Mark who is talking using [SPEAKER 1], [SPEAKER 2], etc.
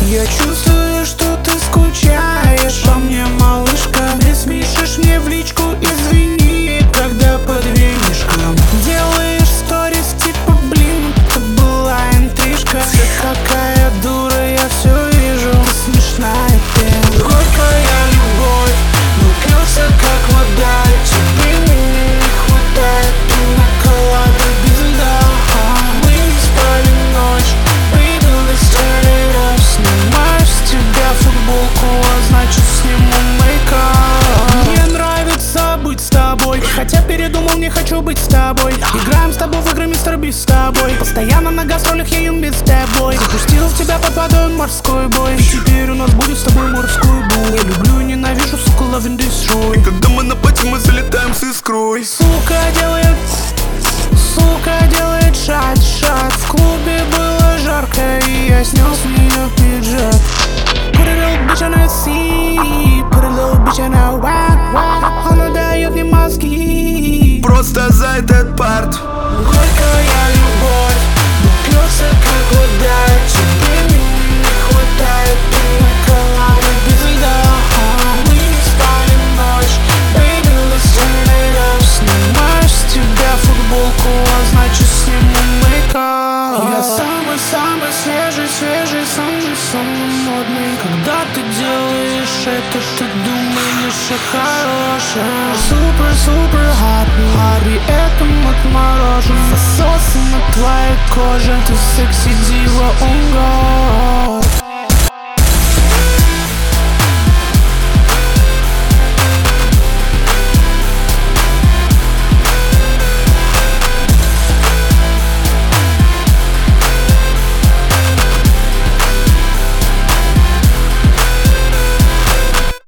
[SPEAKER 1] Я чувствую, что ты скучаешь по мне, малышка. Ты спишешь мне в личку, извини, когда под венишком делаешь сторис, типа, блин, это была интрижка. Ты такая дура, я все вижу, ты смешная пена. Горькая любовь, напился как вода, тебе меня не хватает, ты наколада без льда. Мы не спали ночь, baby, let's turn it up. Снимаю с тебя футболку, а значит сниму мейкап. Мне нравится быть с тобой, хотя передумал, не хочу быть с тобой. Играем с тобой в игры, мистер Бист, с тобой. Постоянно на гастролях я им без тобой. Запустил в тебя под водой морской бой, и теперь у нас будет с тобой морской бой. Я люблю и ненавижу, сука, love and destroy.
[SPEAKER 2] И когда мы на пати, мы залетаем с искрой.
[SPEAKER 1] Сука делает шат. В клубе было жарко, и я снял с нее пиджак. Put a little bitch on a C, put a little bitch on a whack. Она дает мне мозги
[SPEAKER 2] Просто за этот парт.
[SPEAKER 1] Горькая любовь, напился как вода, тебе меня не хватает, ты наколада без льда. Мы не спали ночь, baby, let's turn it up. Снимаешь с тебя футболку, а значит сниму мейкап. Я самый свежий, самый модный. Когда ты делаешь это, ты думаешь о хорошем. Супер hot, и это отморожен. Засосы на твоей коже, ты секси